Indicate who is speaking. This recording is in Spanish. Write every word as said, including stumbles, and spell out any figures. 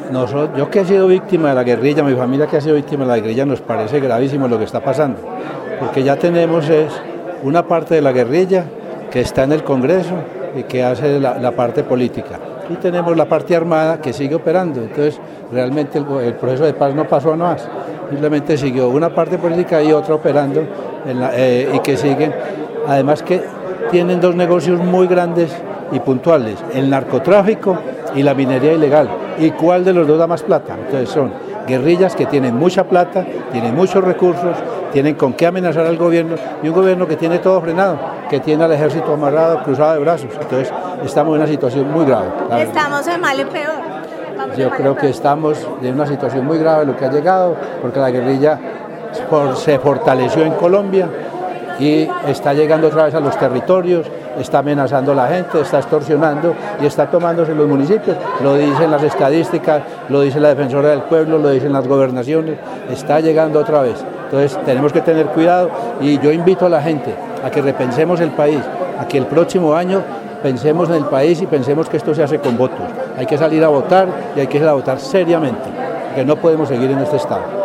Speaker 1: nosotros, yo que he sido víctima de la guerrilla, mi familia que ha sido víctima de la guerrilla, nos parece gravísimo lo que está pasando, porque ya tenemos es una parte de la guerrilla que está en el Congreso y que hace la, la parte política, y tenemos la parte armada que sigue operando. Entonces realmente el, el proceso de paz no pasó a más, simplemente siguió una parte política y otra operando en la, eh, y que siguen, además que tienen dos negocios muy grandes y puntuales, el narcotráfico y la minería ilegal. ¿Y cuál de los dos da más plata? Entonces son guerrillas que tienen mucha plata, tienen muchos recursos, tienen con qué amenazar al gobierno, y un gobierno que tiene todo frenado, que tiene al ejército amarrado, cruzado de brazos. Entonces estamos en una situación muy grave.
Speaker 2: Estamos de mal en peor. Vamos
Speaker 1: Yo creo que estamos en una situación muy grave lo que ha llegado, porque la guerrilla se fortaleció en Colombia y está llegando otra vez a los territorios, está amenazando a la gente, está extorsionando y está tomándose los municipios. Lo dicen las estadísticas, lo dice la Defensora del Pueblo, lo dicen las gobernaciones, está llegando otra vez. Entonces tenemos que tener cuidado, y yo invito a la gente a que repensemos el país, a que el próximo año pensemos en el país y pensemos que esto se hace con votos. Hay que salir a votar, y hay que salir a votar seriamente, porque no podemos seguir en este estado.